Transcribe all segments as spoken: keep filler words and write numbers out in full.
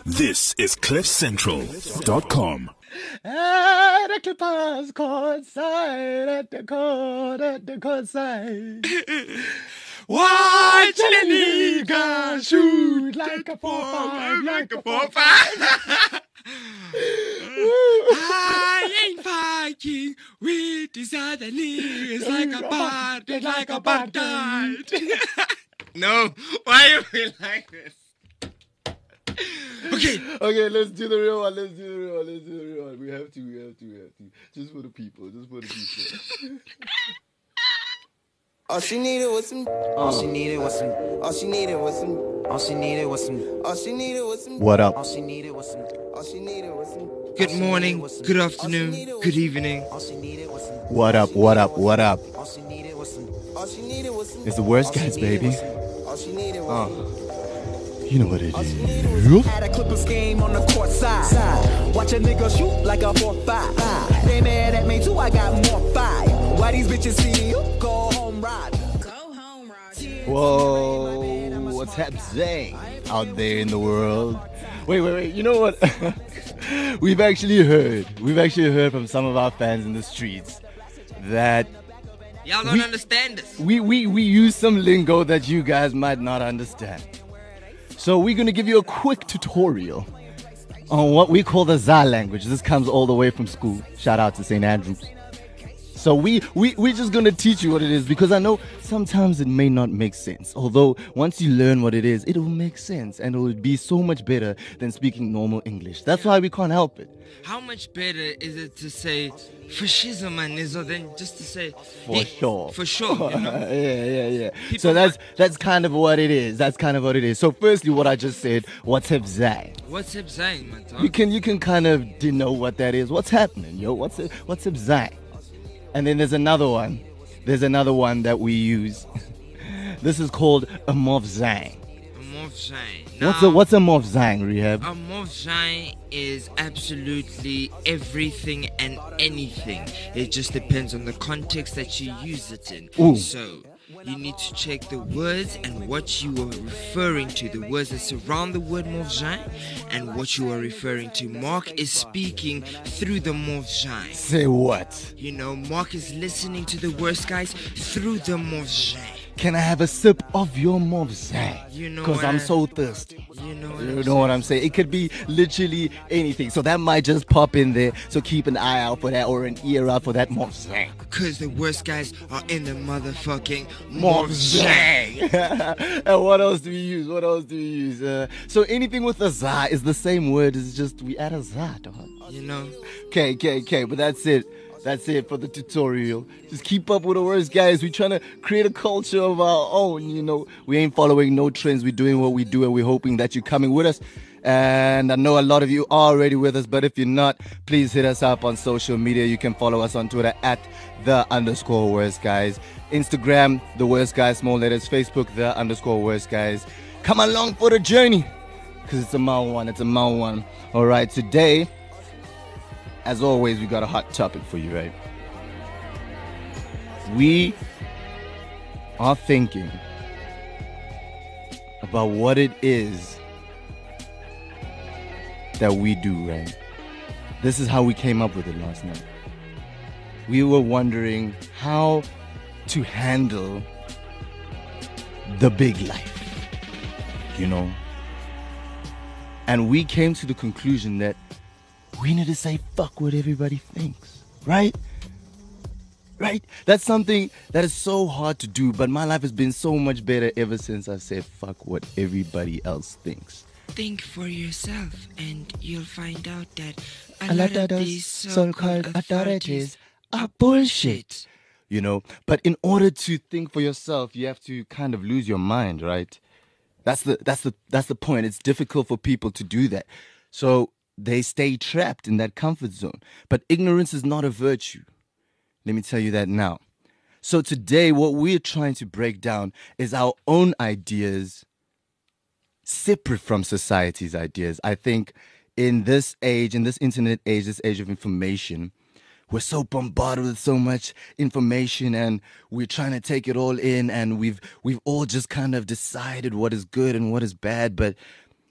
This is cliff central dot com. At the Clippers court side, at the court, at the court side. Watch the nigga shoot like a four five, like a four five. I ain't fighting with these other niggas like a bad, like a bad died. No, why you feel like this? Okay. Okay, let's do the real one. Let's do the real one. Let's do the real one. We have to, we have to, we have to. Just for the people. Just for the people. All she needed was some. All she needed was some. All she needed was some. All she needed was some. All she needed was some. What up? All she needed was some. All she needed was some. Good morning, good afternoon, good evening. All she needed was some. What up? What up? What up? All she needed was some. All she needed was some. It's the worst guys, baby. All she needed was some. You know what it is. Had a Clippers game on the court side. Watch a nigga shoot like a four five. They mad at me too, I got more fire. Why these bitches see you? Go home, ride. Go home, ride. Whoa, what's happening out there in the world? Wait, wait, wait. You know what? We've actually heard, we've actually heard from some of our fans in the streets that Y'all don't We- understand this. we, we, we use some lingo that you guys might not understand. So we're going to give you a quick tutorial on what we call the Za language. This comes all the way from school. Shout out to Saint Andrews. So we, we, we're just going to teach you what it is because I know sometimes it may not make sense. Although once you learn what it is, it will make sense and it will be so much better than speaking normal English. That's why we can't help it. How much better is it to say fascism and Nizo than just to say For yeah, sure. For sure, you know? yeah, yeah, yeah. People So that's might- that's kind of what it is. That's kind of what it is. So firstly, what I just said, what's up, Zai? What's up saying, man? You can you can kind of denote what that is. What's happening, yo? What's it, what's up, Zai? And then there's another one. There's another one that we use. This is called a morph zang. A morph shine. What's a what's a morph zang, Rehab? A morph shine is absolutely everything and anything. It just depends on the context that you use it in. Ooh. So you need to check the words and what you are referring to, the words that surround the word morph shine and what you are referring to. Mark is speaking through the morph shine. Say what? You know, Mark is listening to the worst guys through the morph shine. Can I have a sip of your morph zang? You know Because what I'm I- so thirsty. You know what You I'm know what I'm saying? It could be literally anything. So that might just pop in there. So keep an eye out for that or an ear out for that morph zang. Cause the worst guys are in the motherfucking Morph morph shine. zang. And what else do we use? What else do we use? Uh, so anything with a za is the same word. It's just we add a za, dog. You know? Okay, okay, okay. But that's it. That's it for the tutorial. Just keep up with the worst guys. We're trying to create a culture of our own, you know. We ain't following no trends. We're doing what we do and we're hoping that you're coming with us. And I know a lot of you are already with us, but if you're not, please hit us up on social media. You can follow us on Twitter at the underscore worst guys. Instagram, the worst guys, small letters. Facebook, the underscore worst guys. Come along for the journey. Because it's a mile one. It's a mile one. All right, today, as always, we got a hot topic for you, right? We are thinking about what it is that we do, right? This is how we came up with it last night. We were wondering how to handle the big life, you know? And we came to the conclusion that we need to say fuck what everybody thinks, right? Right? That's something that is so hard to do, but my life has been so much better ever since I've said fuck what everybody else thinks. Think for yourself and you'll find out that A a, lot lot of of those these so-called so-called authorities authorities are bullshit. You know, but in order to think for yourself, you have to kind of lose your mind, right? That's the that's the that's the point. It's difficult for people to do that. So they stay trapped in that comfort zone. But ignorance is not a virtue. Let me tell you that now. So today, what we're trying to break down is our own ideas separate from society's ideas. I think in this age, in this internet age, this age of information, we're so bombarded with so much information and we're trying to take it all in, and we've we've all just kind of decided what is good and what is bad, but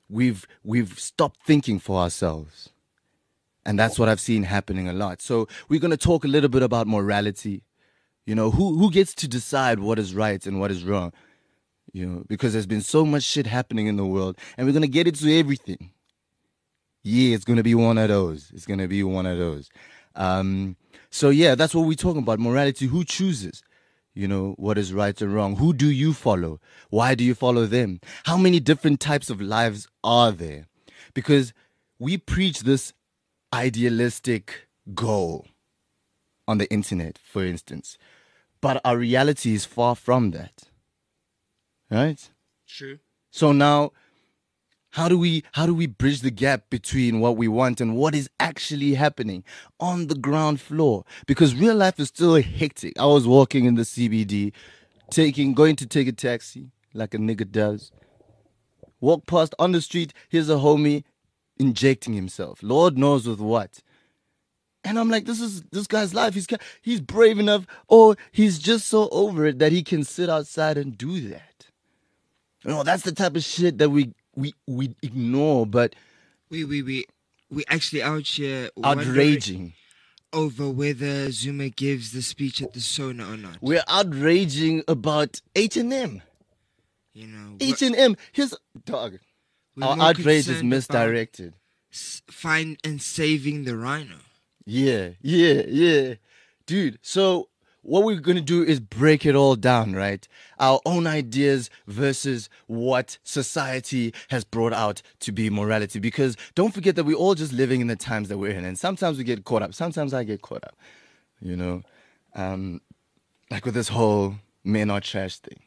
we've we've stopped thinking for ourselves. And that's what I've seen happening a lot. So we're going to talk a little bit about morality. You know, who who gets to decide what is right and what is wrong? You know, because there's been so much shit happening in the world, and we're going to get into everything. Yeah, it's going to be one of those. It's going to be one of those. Um, so yeah, that's what we're talking about. Morality. Who chooses? You know, what is right and wrong? Who do you follow? Why do you follow them? How many different types of lives are there? Because we preach this idealistic goal on the internet, for instance, but our reality is far from that. Right? True. So now, how do we how do we bridge the gap between what we want and what is actually happening on the ground floor? Because real life is still hectic. I was walking in the C B D, taking going to take a taxi like a nigga does. Walk past on the street, here's a homie injecting himself. Lord knows with what. And I'm like, this is this guy's life. He's he's brave enough, or he's just so over it that he can sit outside and do that. You know, that's the type of shit that we we we ignore, but we we we we actually out here outraging over whether Zuma gives the speech at the Sona or not. We're outraging about H and M. You know, H and M. Here's dog. Our outrage is misdirected. Find and saving the rhino. Yeah, yeah, yeah, dude. So what we're going to do is break it all down, right? Our own ideas versus what society has brought out to be morality. Because don't forget that we're all just living in the times that we're in. And sometimes we get caught up. Sometimes I get caught up, you know? Um, like with this whole men are trash thing.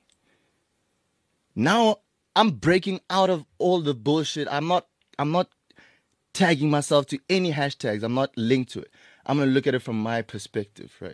Now I'm breaking out of all the bullshit. I'm not, I'm not tagging myself to any hashtags. I'm not linked to it. I'm going to look at it from my perspective, right?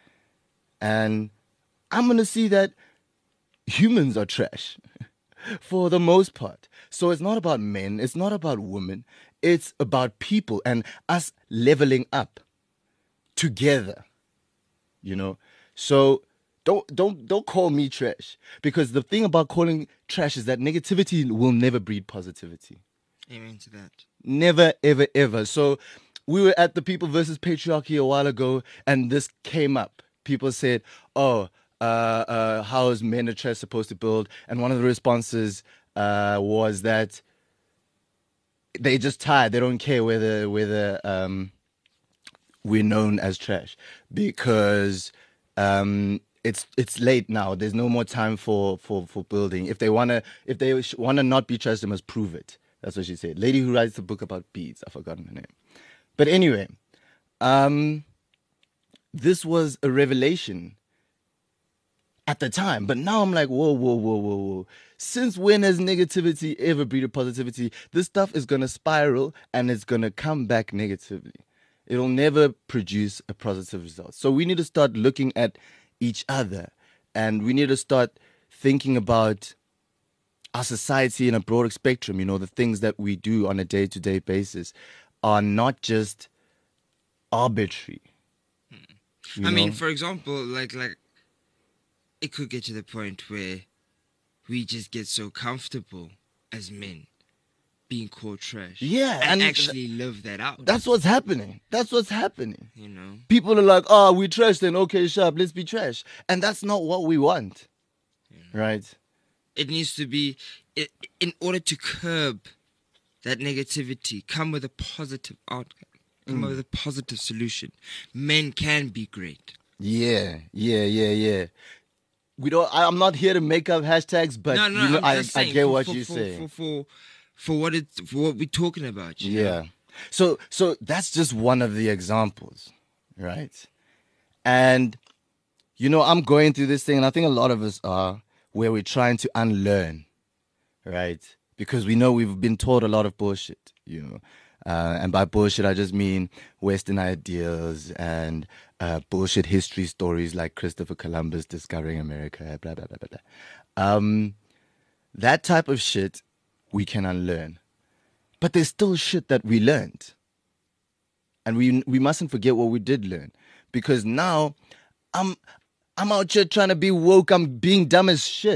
And I'm going to see that humans are trash for the most part. So it's not about men. It's not about women. It's about people and us leveling up together, you know? So don't, don't, don't call me trash, because the thing about calling trash is that negativity will never breed positivity. Amen to that. Never, ever, ever. So we were at the People versus Patriarchy a while ago, and this came up. People said, oh, uh, uh, how is men are trash supposed to build? And one of the responses uh, was that they just tired. They don't care whether whether um, we're known as trash, because um, it's it's late now. There's no more time for, for, for building. If they wanna if they wanna not be trash, they must prove it. That's what she said. Lady who writes the book about beads. I've forgotten her name. But anyway, um, this was a revelation at the time. But now I'm like, whoa, whoa, whoa, whoa, whoa. Since when has negativity ever breeded positivity? This stuff is going to spiral and it's going to come back negatively. It'll never produce a positive result. So we need to start looking at each other, and we need to start thinking about our society in a broader spectrum. You know, the things that we do on a day-to-day basis are not just arbitrary. I know? mean, for example, like like it could get to the point where we just get so comfortable as men being called trash. Yeah, and, and actually th- live that out. That's what's happening. That's what's happening. You know, people are like, "Oh, we trash, then okay, sharp, let's be trash," and that's not what we want, yeah. Right? It needs to be, in order to curb that negativity, come with a positive outcome, come mm. with a positive solution. Men can be great. Yeah, yeah, yeah, yeah. We don't. I, I'm not here to make up hashtags, but no, no, you know, I, I get for, what for, you're for, saying. For, for, for what it's for what we're talking about. You yeah. know? So so that's just one of the examples, right? And you know, I'm going through this thing, and I think a lot of us are, where we're trying to unlearn, right? Because we know we've been taught a lot of bullshit, you know. Uh, and by bullshit, I just mean Western ideals and uh, bullshit history stories like Christopher Columbus discovering America, blah, blah, blah, blah, blah. Um, that type of shit we can unlearn. But there's still shit that we learned. And we we mustn't forget what we did learn. Because now I'm I'm out here trying to be woke. I'm being dumb as shit.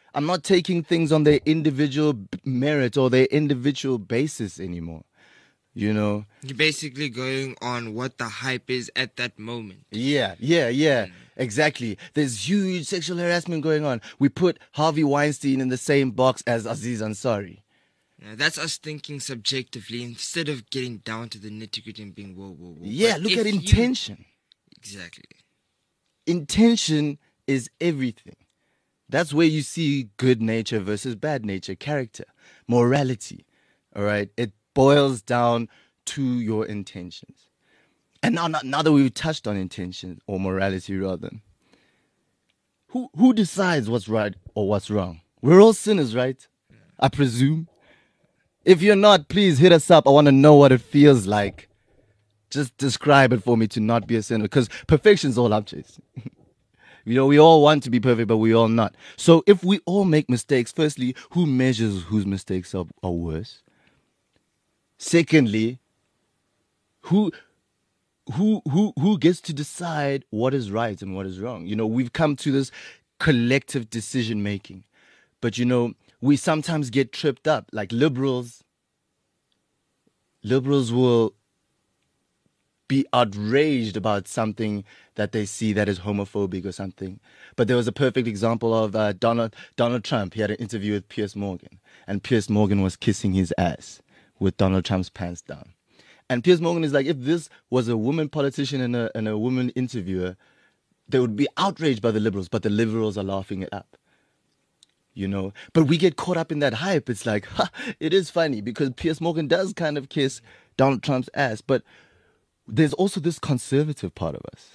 I'm not taking things on their individual b- merit or their individual basis anymore. You know? You're basically going on what the hype is at that moment. Yeah, yeah, yeah, exactly. There's huge sexual harassment going on. We put Harvey Weinstein in the same box as Aziz Ansari. Now, that's us thinking subjectively instead of getting down to the nitty-gritty and being whoa, whoa, whoa. Yeah, But look if at you- intention. Exactly. Intention is everything. That's where you see good nature versus bad nature, character, morality. All right? It boils down to your intentions. And now, now, now that we've touched on intention or morality rather, who who decides what's right or what's wrong? We're all sinners, right? I presume. If you're not, please hit us up. I want to know what it feels like. Just describe it for me to not be a sinner, because perfection's all I'm chasing. You know, we all want to be perfect, but we all not. So if we all make mistakes, firstly, who measures whose mistakes are, are worse? Secondly, who who who who gets to decide what is right and what is wrong? You know, we've come to this collective decision making. But you know, we sometimes get tripped up. Like liberals, liberals will be outraged about something that they see that is homophobic or something. But there was a perfect example of uh, Donald Donald Trump. He had an interview with Piers Morgan, and Piers Morgan was kissing his ass with Donald Trump's pants down. And Piers Morgan is like, if this was a woman politician and a, and a woman interviewer, they would be outraged by the liberals, but the liberals are laughing it up. You know, but we get caught up in that hype. It's like, ha, it is funny because Piers Morgan does kind of kiss Donald Trump's ass, but there's also this conservative part of us,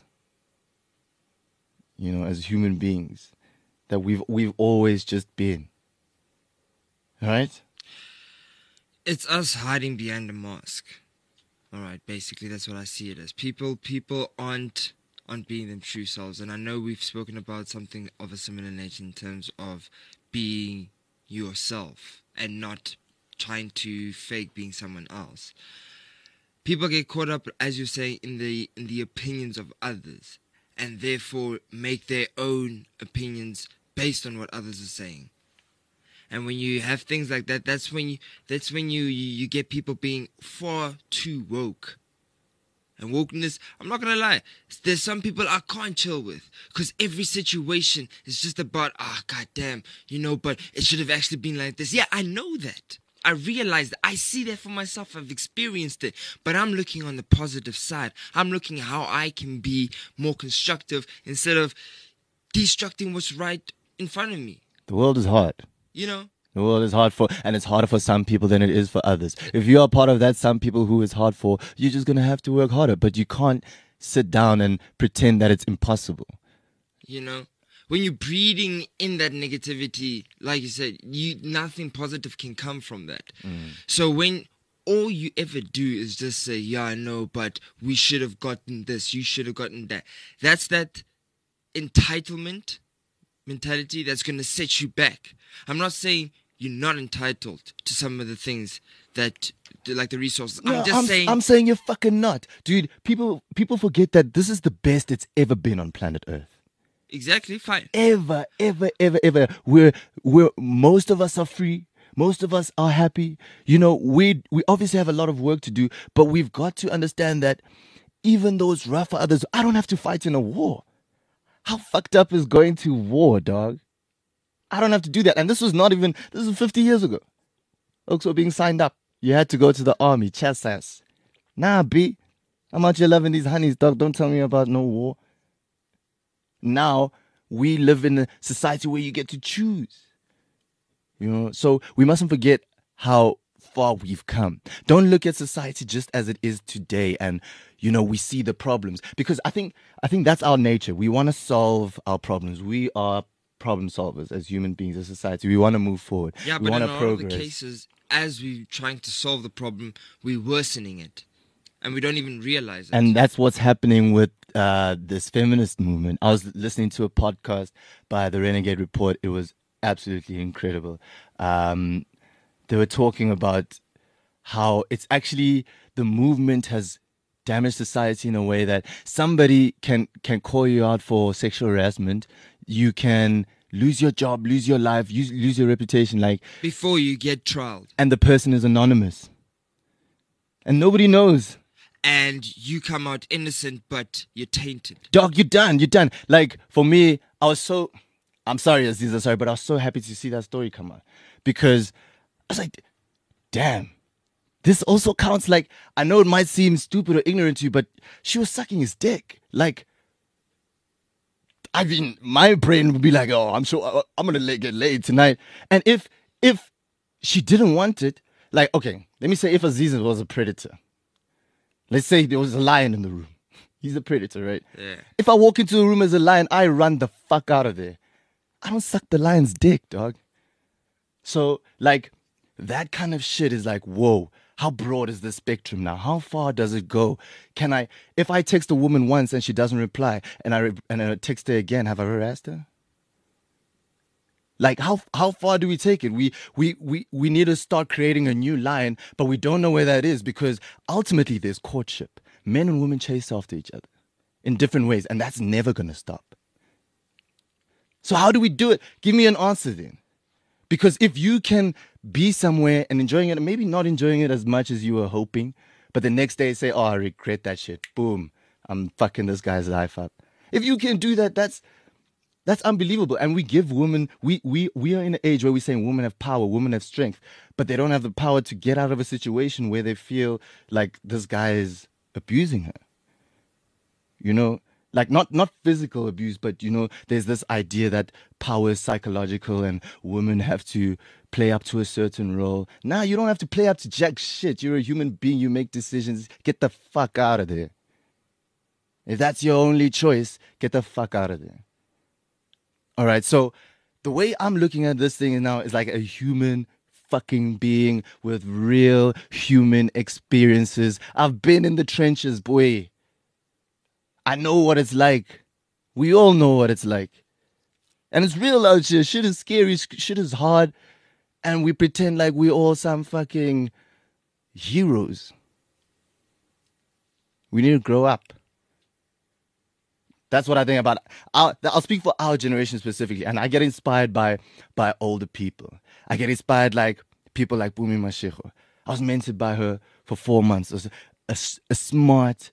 you know, as human beings, that we've we've always just been. Right? It's us hiding behind a mask. All right, basically that's what I see it as. People, people aren't aren't being their true selves, and I know we've spoken about something of a similar nature in terms of being yourself and not trying to fake being someone else. People get caught up, as you say, in the in the opinions of others, and therefore make their own opinions based on what others are saying. And when you have things like that, that's when you that's when you, you, you get people being far too woke. And wokeness, I'm not going to lie, there's some people I can't chill with. Because every situation is just about, ah, oh, goddamn, you know, but it should have actually been like this. Yeah, I know that. I realize that. I see that for myself. I've experienced it. But I'm looking on the positive side. I'm looking at how I can be more constructive instead of destructing what's right in front of me. The world is hard. You know? The world is hard for, and it's harder for some people than it is for others. If you are part of that some people who it's hard for, you're just going to have to work harder. But you can't sit down and pretend that it's impossible. You know? When you're breeding in that negativity, like you said, you nothing positive can come from that. Mm. So when all you ever do is just say, yeah, I know, but we should have gotten this, you should have gotten that. That's that entitlement mentality that's going to set you back. I'm not saying you're not entitled to some of the things that, like the resources. No, I'm just I'm, saying. I'm saying you're fucking not. Dude, people, people forget that this is the best it's ever been on planet Earth. Exactly, fine. Ever, ever, ever, ever. We're, we're, most of us are free. Most of us are happy. You know, we, we obviously have a lot of work to do, but we've got to understand that even though it's rough for others, I don't have to fight in a war. How fucked up is going to war, dog? I don't have to do that. And this was not even, this was fifty years ago. Folks were being signed up. You had to go to the army, chest ass. Nah, B. I'm out here loving these honeys, dog. Don't tell me about no war. Now, we live in a society where you get to choose. You know, so we mustn't forget how far we've come. Don't look at society just as it is today and, you know, we see the problems. Because I think I think that's our nature. We want to solve our problems. We are problem solvers as human beings, as society. We want to move forward. Yeah, we but want in to all progress. of the cases, as we're trying to solve the problem, we're worsening it. And we don't even realize it. And that's what's happening with uh, this feminist movement. I was listening to a podcast by the Renegade Report. It was absolutely incredible. Um, they were talking about how it's actually the movement has damaged society in a way that somebody can, can call you out for sexual harassment. You can lose your job, lose your life, lose, lose your reputation, like, Before you get trialed. and the person is anonymous. And nobody knows. And you come out innocent, but you're tainted. Dog, you're done, you're done. Like, for me, I was so, I'm sorry, Aziza, sorry, but I was so happy to see that story come out. Because I was like, damn, this also counts. Like, I know it might seem stupid or ignorant to you, but she was sucking his dick. Like, I mean, my brain would be like, oh, I'm sure I'm going to get laid tonight. And if, if she didn't want it, like, okay, let me say if Aziza was a predator. Let's say there was a lion in the room. He's a predator, right? Yeah. If I walk into a room as a lion, I run the fuck out of there. I don't suck the lion's dick, dog. So, like, that kind of shit is like, whoa, how broad is the spectrum now? How far does it go? Can I, if I text a woman once and she doesn't reply, and I re- and I text her again, have I harassed her? Like, how how far do we take it? We we we we need to start creating a new line, but we don't know where that is because ultimately there's courtship. Men and women chase after each other in different ways, and that's never gonna stop. So how do we do it? Give me an answer then. Because if you can be somewhere and enjoying it, maybe not enjoying it as much as you were hoping, but the next day say, oh, I regret that shit. Boom, I'm fucking this guy's life up. If you can do that, that's That's unbelievable. And we give women, we, we, we are in an age where we're saying women have power, women have strength, but they don't have the power to get out of a situation where they feel like this guy is abusing her. You know, like not, not physical abuse, but, you know, there's this idea that power is psychological and women have to play up to a certain role. Nah, you don't have to play up to jack shit. You're a human being. You make decisions. Get the fuck out of there. If that's your only choice, get the fuck out of there. All right, so the way I'm looking at this thing now is like a human fucking being with real human experiences. I've been in the trenches, boy. I know what it's like. We all know what it's like. And it's real out here. Shit is scary. Shit is hard. And we pretend like we're all some fucking heroes. We need to grow up. That's what I think about. Our, I'll speak for our generation specifically, and I get inspired by by older people. I get inspired like people like Bumi Mashego. I was mentored by her for four months. It was a, a smart,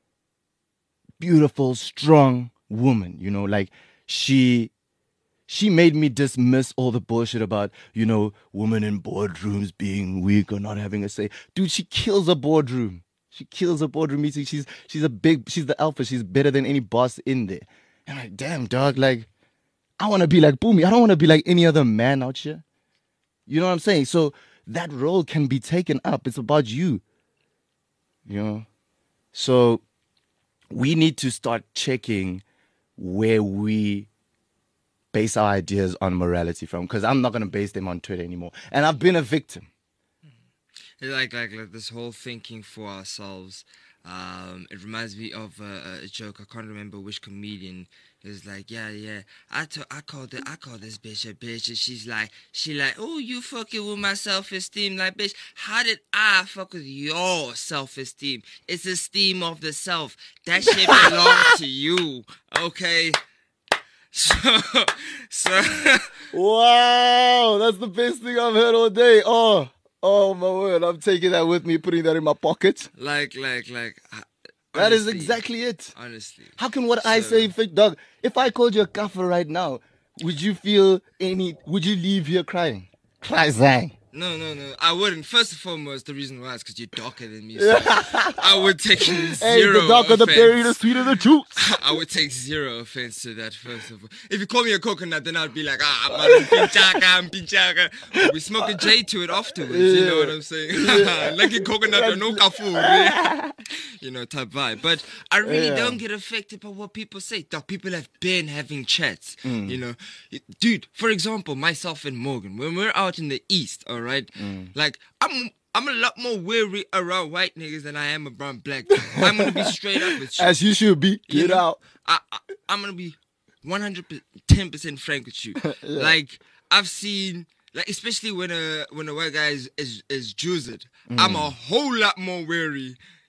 beautiful, strong woman. You know, like she she made me dismiss all the bullshit about, you know, women in boardrooms being weak or not having a say. Dude, she kills a boardroom. She kills a boardroom meeting. She's she's a big, she's the alpha. She's better than any boss in there. And I'm like, damn, dog, like, I want to be like Bumi. I don't want to be like any other man out here. You know what I'm saying? So that role can be taken up. It's about you. You know? So we need to start checking where we base our ideas on morality from. Because I'm not going to base them on Twitter anymore. And I've been a victim. Like, like, like this whole thinking for ourselves. Um, it reminds me of uh, a joke. I can't remember which comedian. It was like, yeah, yeah. I to- I called it. I call this bitch a bitch, and she's like, she like, oh, you fucking with my self-esteem, like, bitch. How did I fuck with your self-esteem? It's esteem of the self. That shit belongs to you, okay? So, so. Wow, that's the best thing I've heard all day. Oh. Oh my word, I'm taking that with me, putting that in my pocket. Like, like, like. Honestly, that is exactly it. Honestly. How can what so, I say fit, dog? If I called you a kafir right now, would you feel any, would you leave here crying? Cry, zang. No, no, no. I wouldn't. First and foremost, the reason why is because you're darker than me. So I would take zero Hey, the darker offense. the berry, the sweeter the juice. I would take zero offense to that, first of all. If you call me a coconut, then I'd be like, ah, I'm pinchaka, I'm pinchaka. But we smoke a J to it afterwards, yeah. You know what I'm saying? Yeah. Like a coconut or no kafu, yeah. You know, type vibe. But I really yeah. don't get affected by what people say. Dog, people have been having chats, mm. you know. Dude, for example, myself and Morgan, when we're out in the East, all right? Right? Mm. Like, I'm I'm a lot more weary around white niggas than I am around black. I'm going to be straight up with you. As you should be. Get you know? out. I, I, I'm going to be one hundred ten percent frank with you. Yeah. Like, I've seen, like, especially when a when a white guy is, is, is juiced, mm. I'm a whole lot more weary.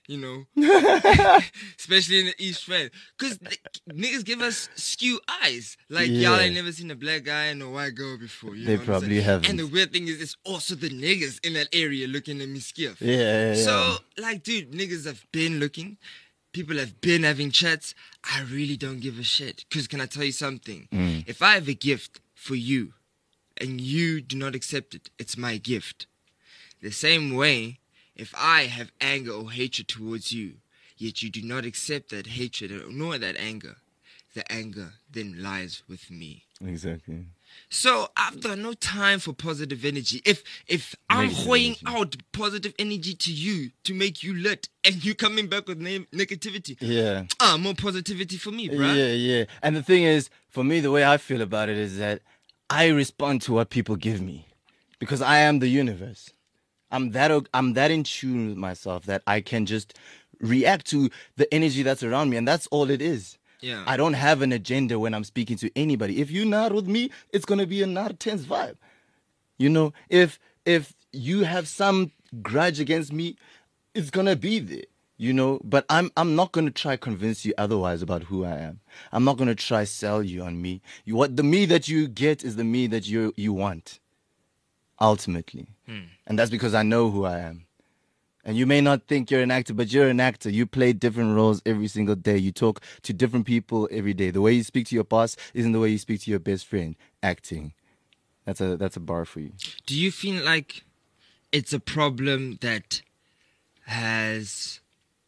you know, especially in the East End, because niggas give us skew eyes. Like Yeah. y'all ain't never seen a black guy and a white girl before. You They know what I'm probably saying? haven't. And the weird thing is, it's also the niggas in that area looking at me skiff. Yeah, yeah, yeah. So, like, dude, niggas have been looking. People have been having chats. I really don't give a shit. Because can I tell you something? Mm. If I have a gift for you and you do not accept it, it's my gift. The same way, if I have anger or hatred towards you, yet you do not accept that hatred nor that anger, the anger then lies with me. Exactly. So I've got no time for positive energy. If if I'm Negative hoying energy. out positive energy to you to make you lit, and you coming back with ne- negativity, Yeah. ah, more positivity for me, bruh. Yeah, yeah. And the thing is, for me, the way I feel about it is that I respond to what people give me because I am the universe. I'm that o- I'm that in tune with myself that I can just react to the energy that's around me, and that's all it is. Yeah. I don't have an agenda when I'm speaking to anybody. If you're not with me, it's gonna be a not tense vibe. You know, if if you have some grudge against me, it's gonna be there. You know, but I'm I'm not gonna try convince you otherwise about who I am. I'm not gonna try sell you on me. You what the me that you get is the me that you you want. Ultimately. And that's because I know who I am. And you may not think you're an actor, but you're an actor. You play different roles every single day. You talk to different people every day. The way you speak to your boss isn't the way you speak to your best friend. Acting. That's a that's a bar for you. Do you feel like it's a problem that has,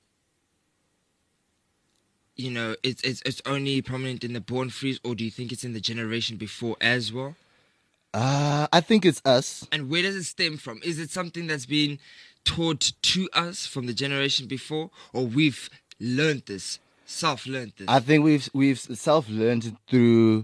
you know, it's it's it's only prominent in the Born Frees, or do you think it's in the generation before as well? Uh, I think it's us. And where does it stem from? Is it something that's been taught to us from the generation before, or we've learned this, self-learned this? I think we've we've self-learned it through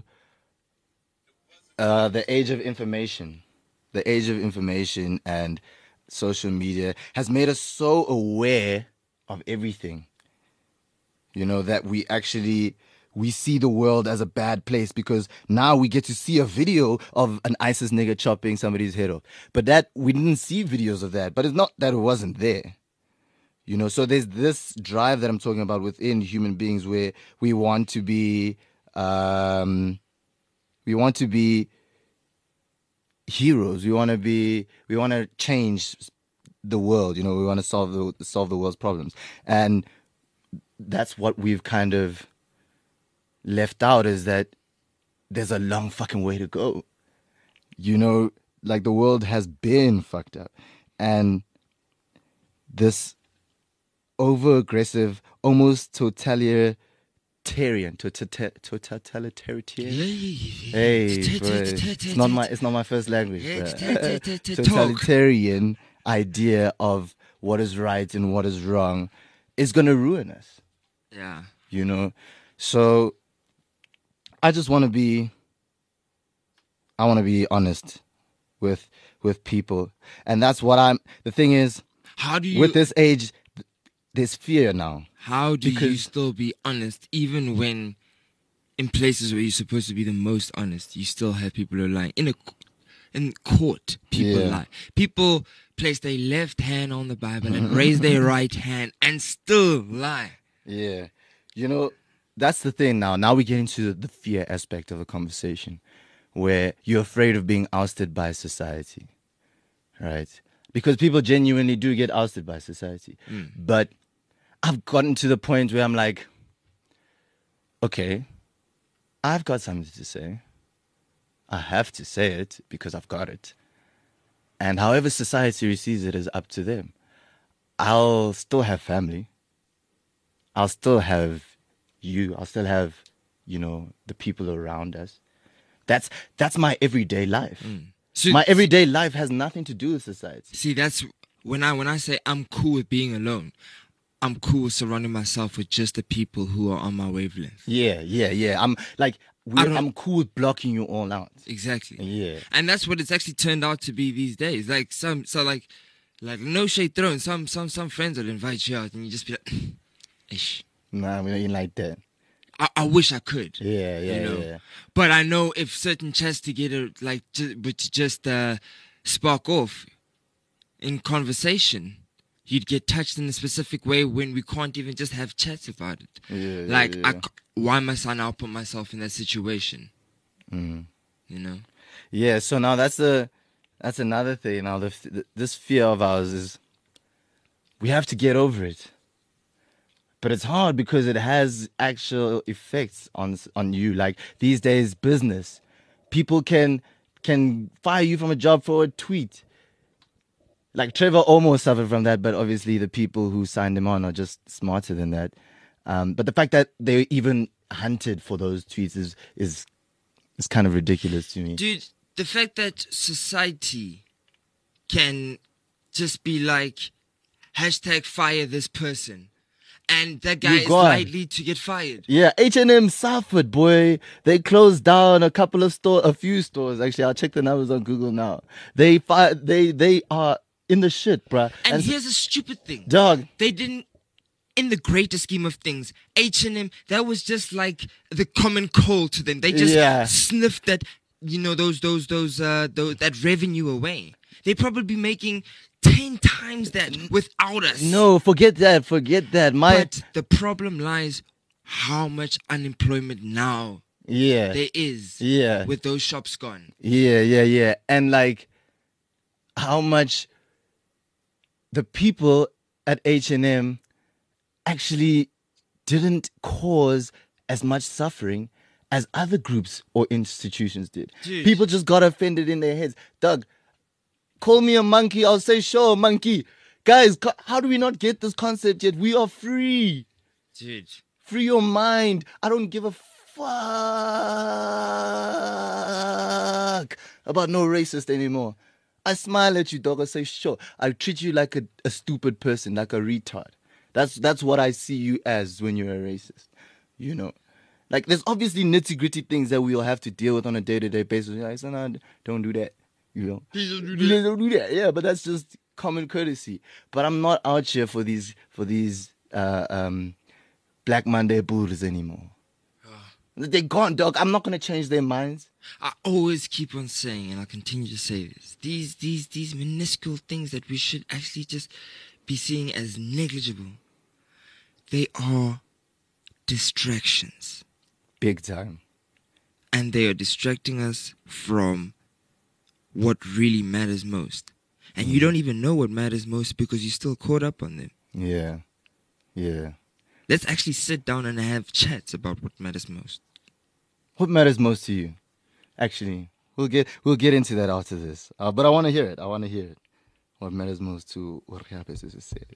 uh, the age of information. The age of information and social media has made us so aware of everything. You know, that we actually we see the world as a bad place because now we get to see a video of an ISIS nigga chopping somebody's head off. But that we didn't see videos of that. But it's not that it wasn't there. You know, so there's this drive that I'm talking about within human beings where we want to be, um, we want to be heroes. We want to be, we want to change the world. You know, we want to solve the solve the world's problems, and that's what we've kind of left out is that there's a long fucking way to go. You know, like the world has been fucked up, and this over-aggressive, almost totalitarian, tota- totalitarian. Hey, bro, it's not my it's not my first language. bro. Totalitarian idea of what is right and what is wrong is gonna ruin us. Yeah. You know, so I just want to be. I want to be honest with with people, and that's what I'm. The thing is, How do you with this age, th- there's fear now. How do you because- still be honest, even when in places where you're supposed to be the most honest, you still have people who are lying. In a c- in court, people Yeah. lie. People place their left hand on the Bible and raise their right hand and still lie. Yeah, you know, that's the thing now. Now we get into the fear aspect of the conversation, where you're afraid of being ousted by society, right? Because people genuinely do get ousted by society. But I've gotten to the point where I'm like, okay, I've got something to say. I have to say it because I've got it. And however society receives it is up to them. I'll still have family. I'll still have you. I'll still have, you know, the people around us. That's that's my everyday life. So, My everyday life has nothing to do with society. see, that's when I when I say I'm cool with being alone. I'm cool with surrounding myself with just the people who are on my wavelength. Yeah, yeah, yeah. I'm like, I we're, don't- I'm cool with blocking you all out. Exactly. Yeah. And that's what it's actually turned out to be these days. Like some, so like, like no shade thrown. Some, some, some friends will invite you out, and you just be like, "Ish." Nah, we ain't like that. I, I wish I could. Yeah, yeah, you know? yeah. But I know if certain chats together, like, ju- but to just uh, spark off in conversation, you'd get touched in a specific way when we can't even just have chats about it. Yeah, like, yeah, I yeah. c why must I now put myself in that situation? Mm. You know? Yeah, so now that's the that's another thing. Now the, the this fear of ours is we have to get over it, but it's hard because it has actual effects on s- on you. Like these days, business people can can fire you from a job for a tweet. Like Trevor almost suffered from that, but obviously the people who signed him on are just smarter than that. Um, but the fact that they even hunted for those tweets is is is kind of ridiculous to me. Dude, the fact that society can just be like, hashtag fire this person, and that guy You is gone. likely to get fired. Yeah, H and M suffered, boy. They closed down a couple of store, a few stores. Actually, I'll check the numbers on Google now. They fi- they they are in the shit, bruh. And, s- here's a stupid thing. dog. They didn't, in the greater scheme of things, H and M, that was just like the common cold to them. They just Yeah. sniffed that, you know, those, those, those, uh, those, that revenue away. They probably be making ten times that without us. No, forget that. Forget that. My But the problem lies how much unemployment now yeah, there is yeah, with those shops gone. yeah, yeah, yeah, and like how much the people at H and M actually didn't cause as much suffering as other groups or institutions did. Dude. People just got offended in their heads. Doug, call me a monkey. I'll say, sure, monkey. Guys, co- how do we not get this concept yet? We are free. Dude. Free your mind. I don't give a fuck about no racist anymore. I smile at you, dog. I say, sure. I treat you like a, a stupid person, like a retard. That's that's what I see you as when you're a racist. You know, like there's obviously nitty gritty things that we all have to deal with on a day to day basis. You're like, so no, don't do that. You know, Please don't do Please don't do that. Yeah, but that's just common courtesy. But I'm not out here for these for these uh, um, Black Monday bulls anymore. They're gone, dog. I'm not gonna change their minds. I always keep on saying, and I'll continue to say this, these these these minuscule things that we should actually just be seeing as negligible, they are distractions. Big time. And they are distracting us from what really matters most. And you don't even know what matters most because you're still caught up on them. Yeah. Yeah. Let's actually sit down and have chats about what matters most. What matters most to you? Actually, we'll get we'll get into that after this. Uh, but I want to hear it. I want to hear it. What matters most to Jorge Apes is said.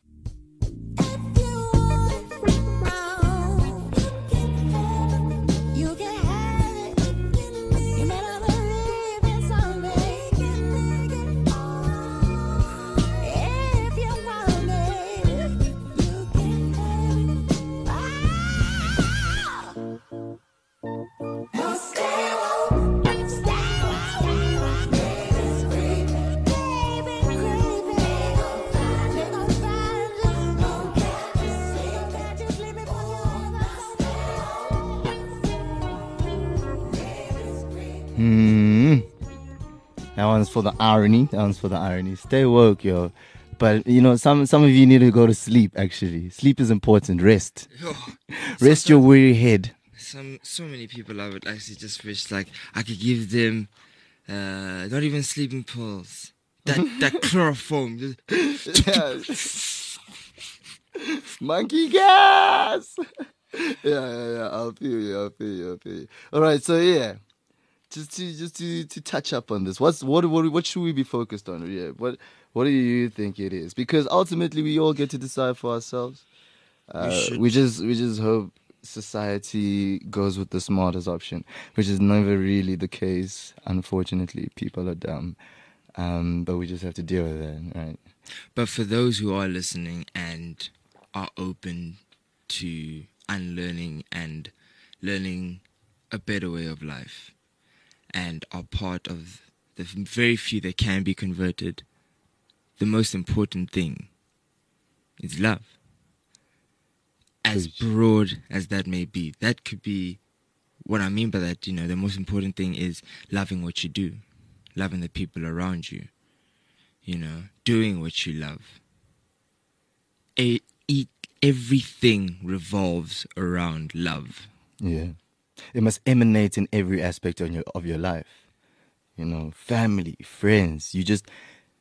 Hmm. That one's for the irony. That one's for the irony. Stay woke, yo. But you know, some some of you need to go to sleep. Actually, sleep is important. Rest. Rest your weary head. Some so many people I would actually just wish like I could give them uh, not even sleeping pills. That that chloroform. Yes. Monkey gas. yeah, yeah, yeah. I'll feel you. I'll feel you. I'll feel you. All right. So yeah, just to just to, to touch up on this. What's what what what should we be focused on? Yeah. What what do you think it is? Because ultimately we all get to decide for ourselves. Uh, should. we just we just hope society goes with the smartest option, which is never really the case. Unfortunately, people are dumb. Um, but we just have to deal with that, right? But for those who are listening and are open to unlearning and learning a better way of life and are part of the very few that can be converted, the most important thing is love. As broad as that may be, that could be what I mean by that. You know, the most important thing is loving what you do, loving the people around you, you know, doing what you love, a, e- everything revolves around love. Yeah. It must emanate in every aspect of your of your life. You know, family, friends. You just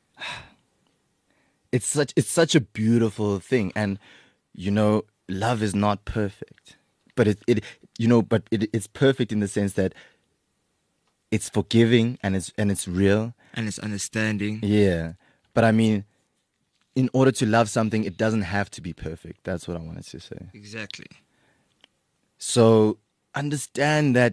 it's such it's such a beautiful thing. And you know, love is not perfect. But it, it you know, but it, it's perfect in the sense that it's forgiving and it's and it's real. And it's understanding. Yeah. But I mean, in order to love something, it doesn't have to be perfect. That's what I wanted to say. Exactly. So understand that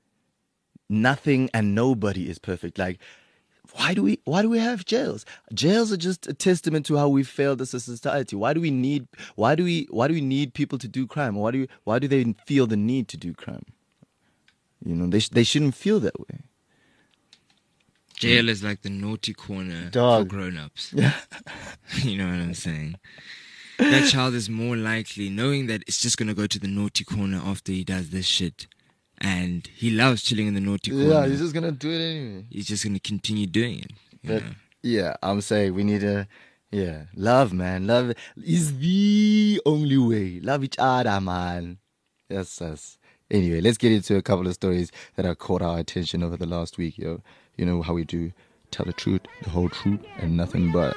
nothing and nobody is perfect. Like, why do we why do we have jails? Jails are just a testament to how we failed as a society. Why do we need why do we why do we need people to do crime? Why do we, why do they feel the need to do crime? You know, they sh- they shouldn't feel that way. Jail is like the naughty corner Dog. for grown-ups. Yeah. You know what I'm saying? That child is more likely, knowing that it's just going to go to the naughty corner after he does this shit. And he loves chilling in the naughty corner. Yeah, he's just gonna do it anyway. He's just going to continue doing it. You But know? yeah, I'm saying we need to, yeah, love, man. Love is the only way. Love each other, man. Yes, yes. Anyway, let's get into a couple of stories that have caught our attention over the last week, yo. You know how we do. Tell the truth, the whole truth, and nothing but.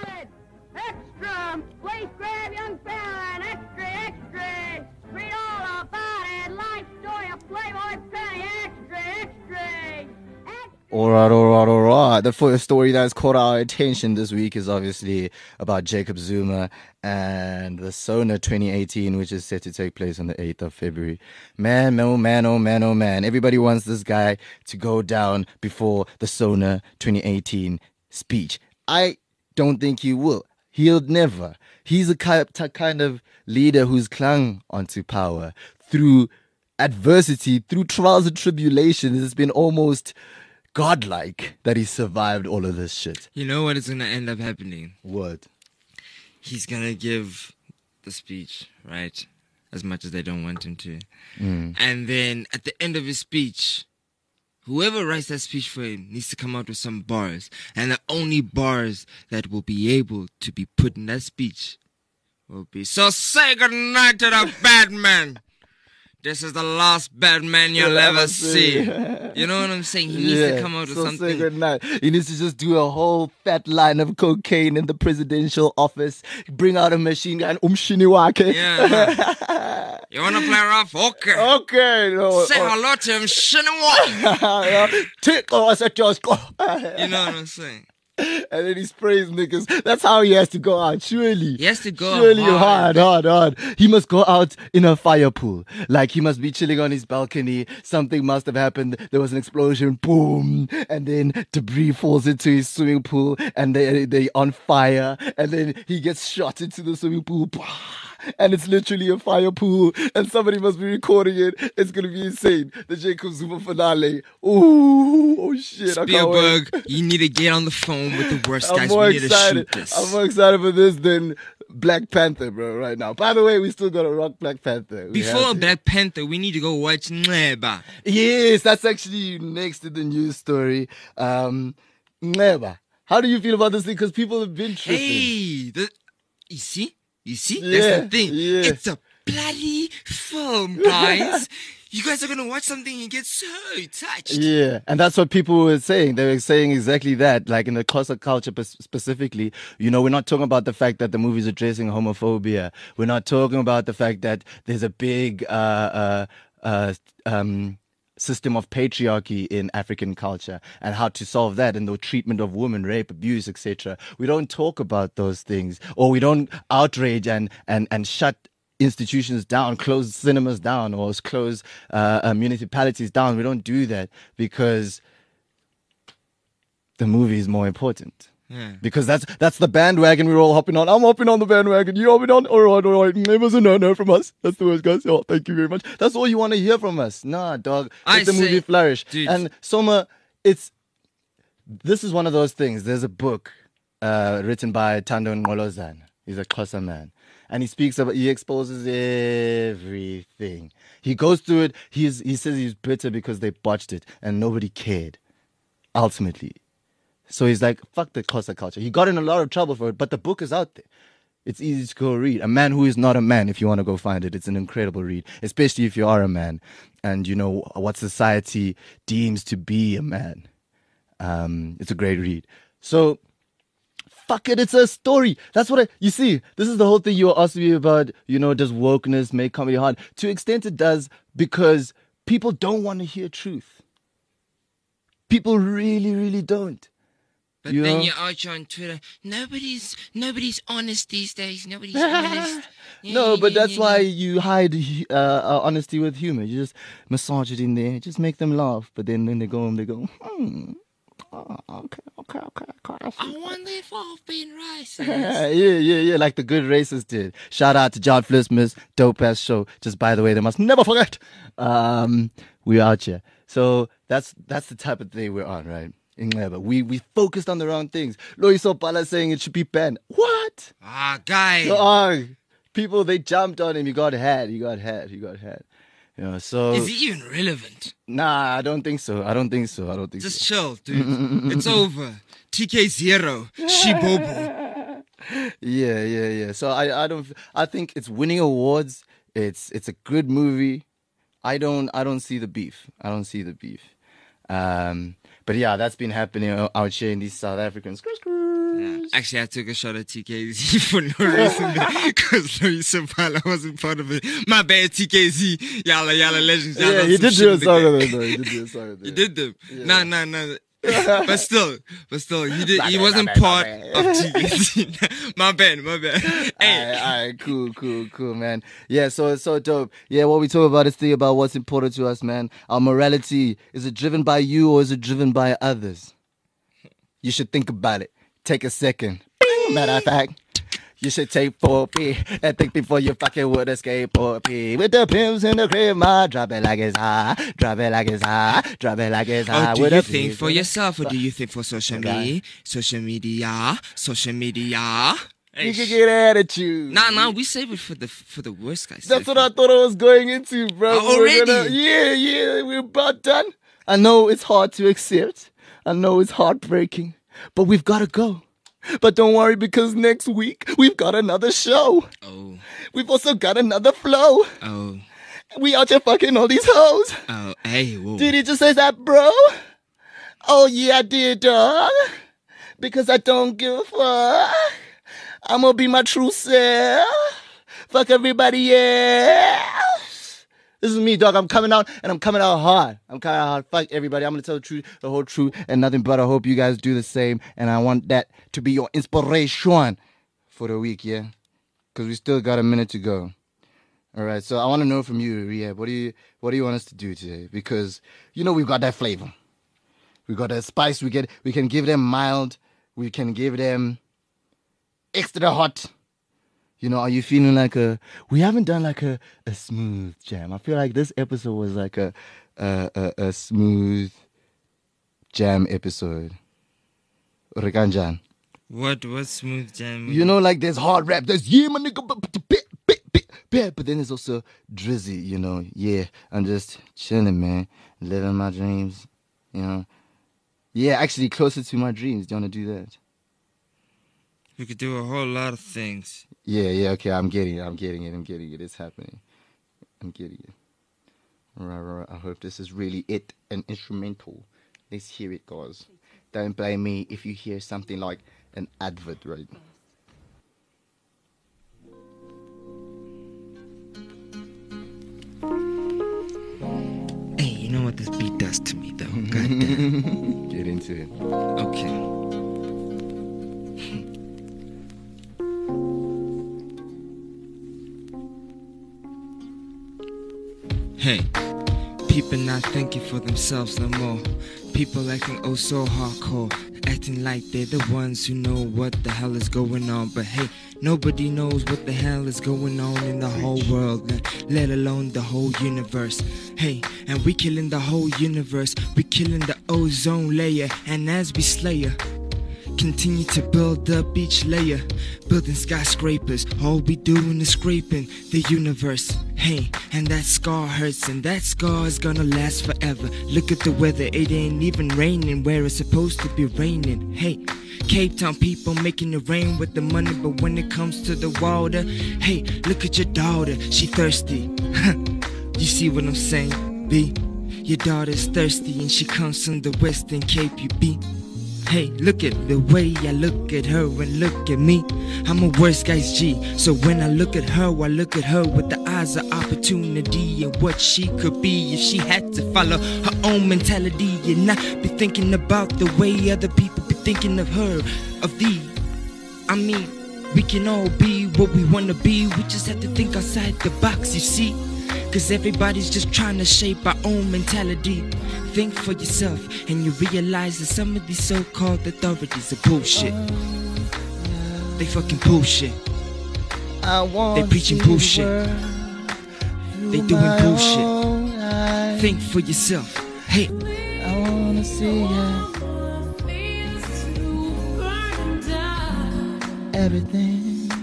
Extra! Please grab young fella and extra, extra! Read all about it. Life story of Playboy Penny. Extra, extra! All right, all right, all right. The first story that's caught our attention this week is obviously about Jacob Zuma and the SONA twenty eighteen, which is set to take place on the eighth of February. Man, oh man, oh man, oh man. Everybody wants this guy to go down before the SONA twenty eighteen speech. I don't think he will. He'll never. He's a kind of leader who's clung onto power through adversity, through trials and tribulations. It's been almost godlike that he survived all of this shit. You know what is going to end up happening? What? He's going to give the speech, right? As much as they don't want him to. Mm. And then at the end of his speech, whoever writes that speech for him needs to come out with some bars. And the only bars that will be able to be put in that speech will be, "So say goodnight to the bad man. This is the last bad man you'll You'll ever ever see." see. You know what I'm saying? He needs to come out with so something. Say goodnight. He needs to just do a whole fat line of cocaine in the presidential office. Bring out a machine gun. Umshini wake. Yeah. Man. You want to play rough? Okay. Okay. No, Say oh. hello to him. Shinawak. Tickle us at just go. You know what I'm saying? And then he sprays niggas. That's how he has to go out, surely. He has to go surely hard. hard, hard, hard. He must go out in a fire pool. Like he must be chilling on his balcony. Something must have happened. There was an explosion, boom. And then debris falls into his swimming pool and they, they on fire. And then he gets shot into the swimming pool. And it's literally a fire pool. And somebody must be recording it. It's going to be insane. The Jacob Zuma finale. Ooh, oh shit. I can't wait. Spielberg, you need to get on the phone with the worst I'm guys. more We need excited. to shoot this. I'm more excited for this than Black Panther, bro, right now. By the way, we still got to rock Black Panther. We Before have to. Black Panther, we need to go watch Neba. Yes, that's actually next to the news story. Um, Neba, how do you feel about this thing? Because people have been tripping. Hey, the, you see? You see? Yeah, That's the thing. yeah. It's a bloody film, guys. You guys are going to watch something and get so touched. Yeah, and that's what people were saying. They were saying exactly that. Like in the Xhosa culture pers- specifically, you know, we're not talking about the fact that the movie's addressing homophobia. We're not talking about the fact that there's a big uh, uh, uh, um, system of patriarchy in African culture and how to solve that and the treatment of women, rape, abuse, et cetera. We don't talk about those things, or we don't outrage and and and shut institutions down, close cinemas down, or close uh, uh, municipalities down. We don't do that because the movie is more important. Yeah. Because that's that's the bandwagon we're all hopping on. I'm hopping on the bandwagon. You hopping on? All right, all right. Neighbors a no no from us. That's the worst, guys. Oh, thank you very much. That's all you want to hear from us. Nah, dog. Let I the say- movie flourish. Dude. And Soma, it's this is one of those things. There's a book uh, written by Tando Ngolozana. He's a Xhosa man. And he speaks about, he exposes everything. He goes through it. He's, he says he's bitter because they botched it and nobody cared, ultimately. So he's like, fuck the Xhosa culture. He got in a lot of trouble for it, but the book is out there. It's easy to go read. A Man Who Is Not a Man, if you want to go find it. It's an incredible read, especially if you are a man and you know what society deems to be a man. Um, it's a great read. So, fuck it, it's a story. That's what I, you see, this is the whole thing you were asking me about, you know, does wokeness make comedy hard? To an extent it does, because people don't want to hear truth. People really, really don't. But you then know? you're out on Twitter. Nobody's nobody's honest these days. Nobody's honest. Yeah, No, yeah, but yeah, that's yeah, why yeah. you hide uh, uh, honesty with humor. You just massage it in there, just make them laugh. But then when they go home, they go, hmm, oh, okay, okay, okay, okay. I see. I wonder if I've been racist. yeah, yeah, yeah, like the good racist did. Shout out to John Flismus, dope ass show. Just by the way, they must never forget. Um, we're out here. So that's that's the type of thing we're on, right? In Leba. We we focused on the wrong things. Loiso Pala saying it should be banned. What? Ah, guy. Oh, people, they jumped on him. He got had. He got had. He got had. You know, so Is he even relevant? nah, I don't think so. I don't think so. I don't think Just so. chill, dude. It's over. T K zero. Shibobo. Yeah, yeah, yeah. So I, I don't. I think it's winning awards. It's it's a good movie. I don't I don't see the beef. I don't see the beef. Um, but yeah, that's been happening out here in these South Africans. Yeah. Actually, I took a shot at T K Z for no reason because Louis Pala wasn't part of it. My bad, T K Z. Yalla, yalla, legends. Y'all Yeah, done he some did shit do a with the song game. of it though. He did do a song of You it. did them. Yeah. Nah, nah, nah. but still, but still, he did. My He bad, wasn't my bad, my part bad. of T K Z. my bad, my bad. Hey, Alright, alright, cool, cool, cool, man. Yeah, so it's so dope. Yeah, what we talk about is the about what's important to us, man. Our morality, is it driven by you or is it driven by others? You should think about it. Take a second. Bing, matter of fact, you should take four P and think before you fucking with a skateboard P. With the pimps in the crib, ma, drop it like it's hot, drop it like it's hot, drop it like it's oh, hot. do with you the think pimps for in the- yourself or do you think for social Okay. media? Social media, social media. Hey, You can sh- get attitude. Nah, nah, we save it for the for the worst guys. That's what I thought I was going into, bro. Oh, We're already? yeah, yeah, we're about done. I know it's hard to accept. I know it's heartbreaking, but we've got to go. But don't worry, because next week we've got another show. Oh, We've also got another flow. oh, We out here fucking all these hoes. oh. Hey, whoa. Did he just say that, bro? Oh yeah, I did, dog. Because I don't give a fuck. I'm gonna be my true self. Fuck everybody else. This is me, dog. I'm coming out, and I'm coming out hard. I'm coming out hard. Fuck everybody. I'm gonna tell the truth, the whole truth, and nothing but. I hope you guys do the same, and I want that to be your inspiration for the week, yeah? Because we still got a minute to go. All right, so I want to know from you, Rehab, what do you what do you want us to do today? Because you know we've got that flavor, we got that spice. We get we can give them mild, we can give them extra hot. You know, are you feeling like a? We haven't done like a, a smooth jam. I feel like this episode was like a a, a, a smooth jam episode. Rekanjan. What? What smooth jam? You know, like there's hard rap, there's yeah, my nigga, but, but, but, but, but, but then there's also drizzy, you know. Yeah, I'm just chilling, man, living my dreams, you know. Yeah, actually closer to my dreams. Do you want to do that? We could do a whole lot of things. Yeah, yeah, okay, I'm getting it, I'm getting it, I'm getting it, it's happening. I'm getting it. All right, all right, I hope this is really it, an instrumental. Let's hear it, guys. Don't blame me if you hear something like an advert, right? Hey, you know what this beat does to me, though? Goddamn. Get into it. Okay. Hey, people not thinking for themselves no more. People acting oh so hardcore, acting like they're the ones who know what the hell is going on. But hey, nobody knows what the hell is going on in the whole world, let alone the whole universe. Hey, and we killing the whole universe, we killing the ozone layer, and as we slay her, continue to build up each layer, building skyscrapers. All we doing is scraping the universe. Hey, and that scar hurts, and that scar is gonna last forever. Look at the weather, it ain't even raining where it's supposed to be raining. Hey, Cape Town people making it rain with the money, but when it comes to the water, hey, look at your daughter, she thirsty. You see what I'm saying, B? Your daughter's thirsty and she comes from the Western Cape, you be. Hey, look at the way I look at her and look at me. I'm a worst guy's G, so when I look at her, I look at her with the eyes of opportunity and what she could be if she had to follow her own mentality and not be thinking about the way other people be thinking of her, of thee. I mean, we can all be what we wanna be, we just have to think outside the box, you see. Cause everybody's just trying to shape our own mentality. Think for yourself and you realize that some of these so-called authorities are bullshit. They fucking bullshit. They preaching bullshit. They doing bullshit. Think for yourself. Hey, I wanna see it. Everything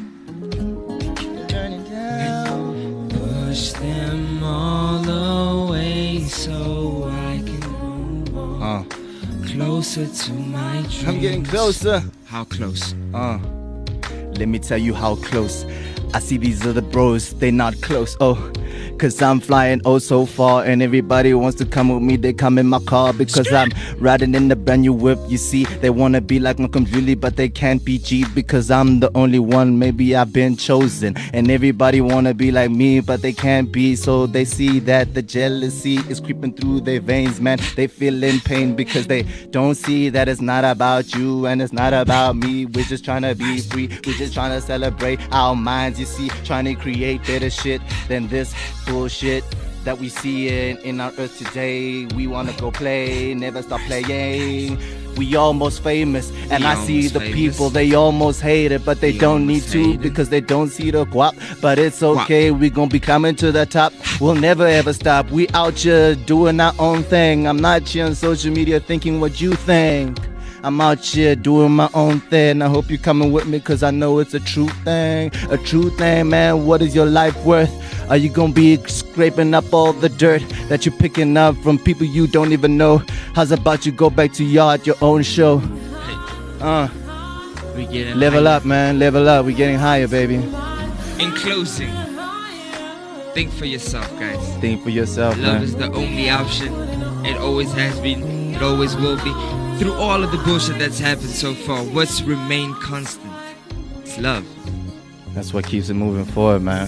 turning down. push them all away so I can move Uh, closer to my dreams. I'm getting closer. How close? Uh, let me tell you how close. I see these other bros, they not close. Oh, cause I'm flying oh so far, and everybody wants to come with me. They come in my car because I'm riding in the brand new whip. You see, they wanna be like Malcolm Julie, but they can't be cheap because I'm the only one. Maybe I've been chosen, and everybody wanna be like me, but they can't be. So they see that the jealousy is creeping through their veins, man. They feel in pain because they don't see that it's not about you and it's not about me. We're just trying to be free. We're just trying to celebrate our minds, you see, trying to create better shit than this bullshit that we see in, in our earth today. We wanna go play, never stop playing. We almost famous, and We I see almost the famous. people, they almost hate it, but they We don't need almost to hate it. because they don't see the guap. But it's okay, we gonna be coming to the top. We'll never ever stop. We out here doing our own thing. I'm not here on social media thinking what you think. I'm out here doing my own thing. I hope you're coming with me because I know it's a true thing. A true thing, man. What is your life worth? Are you gonna be scraping up all the dirt that you're picking up from people you don't even know? How's about you go back to yard, your own show? Uh, We get level up, man. Level up. We're getting higher, baby. In closing, think for yourself, guys. Think for yourself, Love man. is the only option. It always has been. It always will be. Through all of the bullshit that's happened so far, what's remained constant? It's love. That's what keeps it moving forward, man.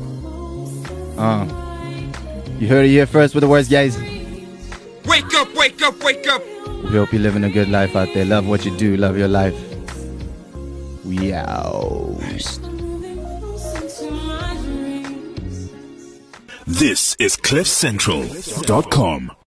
Uh, you heard it here first with the words, guys. Wake up, wake up, wake up! We hope you're living a good life out there. Love what you do. Love your life. We out. This is cliff central dot com.